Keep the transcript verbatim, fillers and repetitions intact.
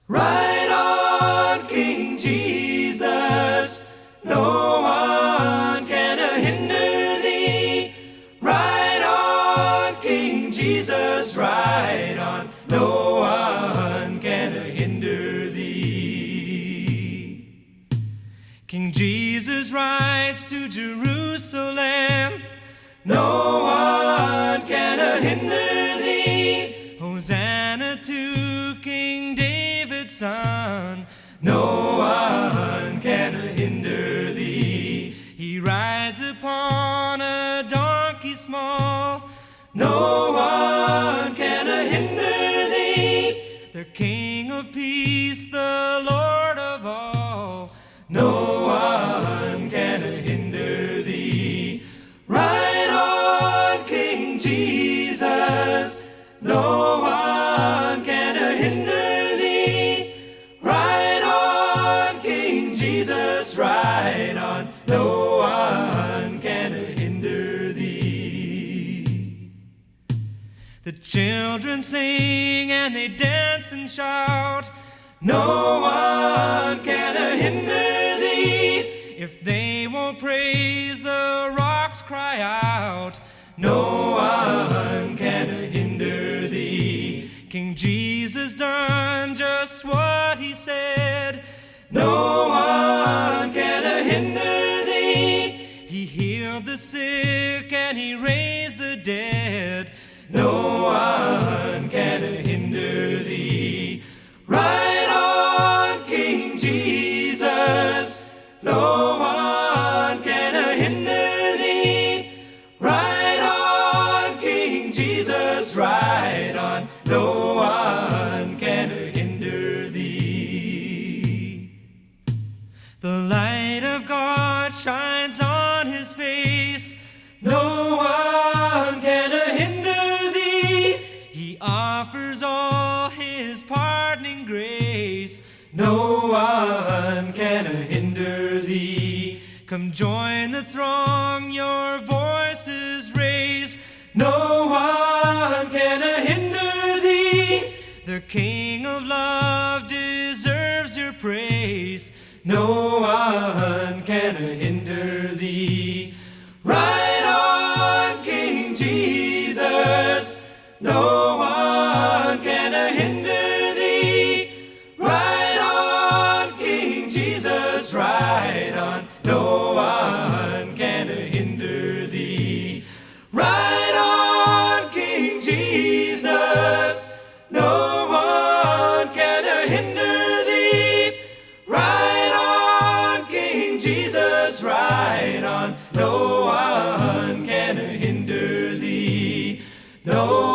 Ride on, King Jesus, no one can hinder thee. Ride on, King Jesus, ride on, no one can hinder thee. King Jesus rides to Jerusalem, no one can hinder thee. Hosanna to King David's son, no one can hinder thee. He rides upon a donkey small, no one can hinder thee. The King of peace, the Lord of all, no one can hinder thee. Ride on, King Jesus, no one can hinder thee. Ride on, King Jesus, ride on, no one can hinder thee. The children sing and they dance and shout, no one can hinder thee. If they won't praise, the rocks cry out, no one can hinder thee. King Jesus done just what he said, no one can hinder thee. He healed the sick and he raised the dead, no one can hinder thee. Ride on, King Jesus, no one can hinder thee. Ride on, King Jesus, ride on, no one can hinder thee. The light of God shines on his face, no one can hinder thee. He offers all his pardoning grace, no one can hinder thee. Come join the throng, your voices raise, no one can hinder thee. The King of love deserves your praise, no one can hinder thee. Ride on, King Jesus, no one can hinder thee. Ride on, King Jesus, ride on, no one can hinder thee. Ride on, King Jesus, no one can hinder thee. Ride on, King Jesus, ride on, no one can hinder thee. No